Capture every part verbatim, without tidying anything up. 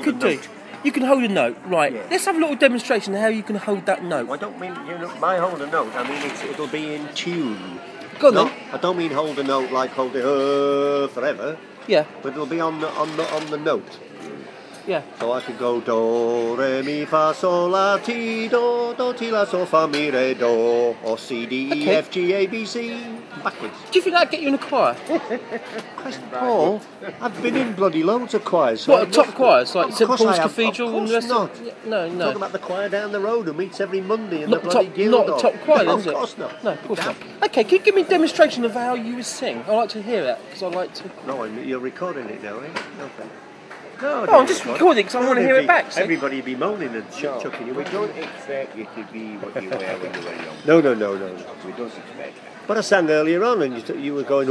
could a do. note. You can hold a note, right? Yeah. Let's have a little demonstration of how you can hold that note. I don't mean, you know, by hold a note, I mean it's, it'll be in tune. Go on No, then. I don't mean hold a note like hold it uh, forever, Yeah, but it'll be on the on the on the note. yeah. So I could go do re mi fa sol la ti do do ti la sol fa mi re do or C D E Okay. F G A B C backwards. Do you think that'd get you in a choir? Christ, Paul, I've been in bloody loads of choirs. So What, I a top must- choirs like Of St course Paul's I have. Cathedral Of and the course rest not. of it? No, Talking no. about the choir down the road who meets every Monday in Not the a bloody top, guild. not a or- top choir, no, then, is of it? course not. No, of course not. Damn. Okay, can you give me a demonstration of how you would sing? I like to hear that because I like to. No, I'm- you're recording it now, eh? Okay. No, Oh, I'm just recording because I want to hear it back. See? Everybody be moaning and ch- No, chucking you. we don't expect you to be what you were when you were young. No, no, no, no, no. We don't expect that. But I sang earlier on, and you, t- you were going.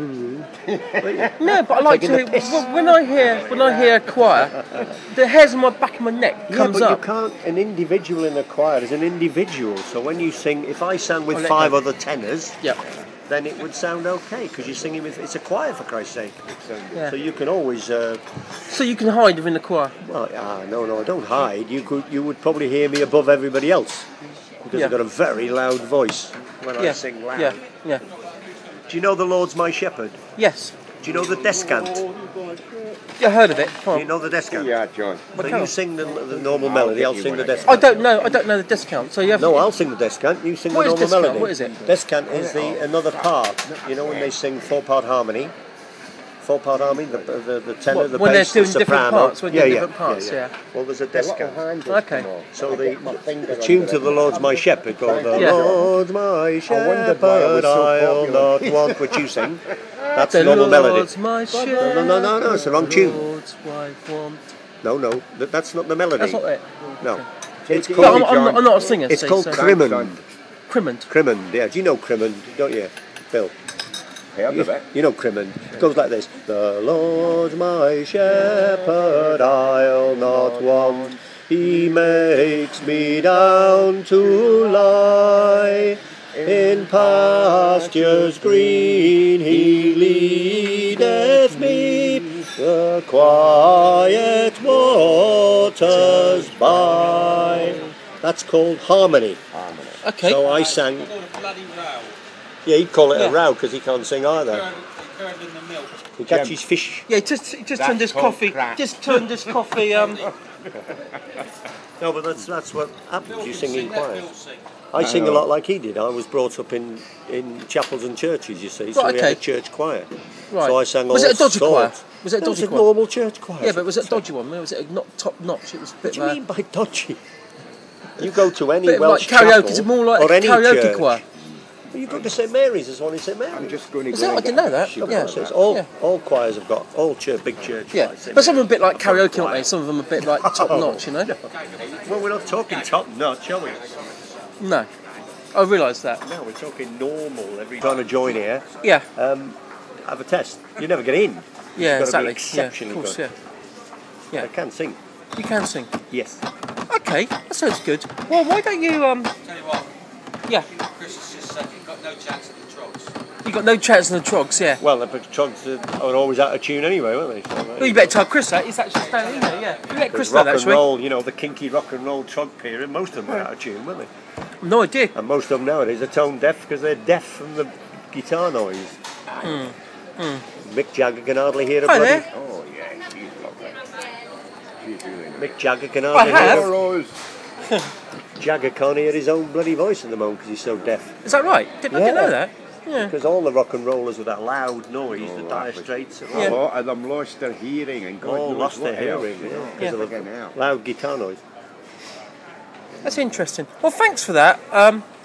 Oh, No, but I like to. Taking the piss. w- When I hear when I hear a choir, the hairs on my back of my neck yeah, comes but up. you can't. An individual in a choir is an individual. So when you sing, if I sang with I'll let five go. other tenors, Yeah, then it would sound okay because you're singing with. It's a choir, for Christ's sake. yeah. So you can always. Uh, So you can hide within the choir. well, ah, no, no, I don't hide. You could. You would probably hear me above everybody else because Yeah. I've got a very loud voice when I Yeah, sing loud. yeah, yeah. Do you know the Lord's my shepherd? Yes. Do you know the descant? Yeah, I heard of it. Come Do on. you know the descant? Yeah, John. So come you on. sing the, the normal I'll melody, get I'll you sing when the I get descant. I don't know. I don't know the discount. So you have. No, I'll sing the descant, you sing What the is normal descant? melody. What is it? Descant is the another part, you know, when they sing four-part harmony. Four-part harmony, the, the, the tenor, What, the when bass, they're the doing different soprano. parts, when yeah, they're yeah, different parts, yeah. Well, there's a A lot of descant. handles Okay. come off. So I the, get my finger the tune under to it. the Lord's my shepherd, called the Yeah. Lord's my wondered shepherd, why I was so I'll popular. not want, which you sing. That's The normal Lord's melody. my shepherd. No, no, no, no, it's the wrong tune. Lord's wife want. No, no, that, that's not the melody. That's not it. No. It's Take it Well, I'm, easy, I'm, John. not, I'm not a singer. It's see, called so. Crimond. Son. Crimond. Crimond, yeah. Do you know Crimond, don't you, Bill? Heard of it? You know Crimond. It goes like this. The Lord's my shepherd, I'll not want. He makes me down to lie. In pastures green he leadeth me, the quiet waters by. That's called harmony. Okay. So I sang. Yeah, he'd call it a row because he can't sing either. He catches fish. Yeah, just just That's turn this called coffee. crack. Just turn this coffee. Um. No, but that's that's what happens. You sing in choirs. I sing a lot like he did. I was brought up in, in chapels and churches, you see, so Right, we had a okay. church choir. Right. So I sang all Was it a dodgy choir? sorts. Was it a No, dodgy it was choir? a normal church choir. Yeah, but was it a dodgy one? Was it a not top notch? It was a bit What do you uh, mean by dodgy? You go to any bit of Welsh like karaoke. chapel Is it more like or a any karaoke church. choir? Well, you go to St Mary's. There's one in St Mary's. I'm just going to Is go that? and I didn't get know a that. sugar Yeah. on So it's all Yeah. all choirs have got all church, big church. Yeah, choirs, St but some of them Mary's. a bit like I've got karaoke, choir. aren't they? Some of them a bit like top notch, you know? Well, we're not talking top notch, are we? No, I realise that. No, we're talking normal. Every trying to join here, Yeah, um, have a test. You never get in. yeah, You've got to exactly. be Yeah, exceptionally of course, good. yeah. I can sing. You can sing. Yes. Okay, that sounds good. Well, why don't you um? Tell you what, Yeah, Chris has just said you've got no chance at the Trogs. you got no chance in the Trogs, yeah. Well, the Trogs are always out of tune anyway, weren't they? So, Well, you better tell Chris that. He's actually standing there, yeah. You let Chris know rock that, and actually. roll, you know, the kinky rock and roll Trog period, most of them were out of tune, weren't they? No idea. And most of them nowadays are tone deaf because they're deaf from the guitar noise. Hmm. Mick Jagger can hardly hear a Hi bloody... there. Oh, yeah, she's lovely. She's really nice. Mick Jagger can I hardly have. hear... Rose. Jagger can't hear his own bloody voice at the moment because he's so deaf. Is that right? Didn't I didn't Yeah. know that. Yeah. Because all the rock and rollers with that loud noise, Oh, the that dire was- straits, and A lot of them lost their hearing and God all knows lost what their else, hearing you know, yeah, because Yeah. of Fucking the hell. loud guitar noise. That's interesting. Well, thanks for that. Um,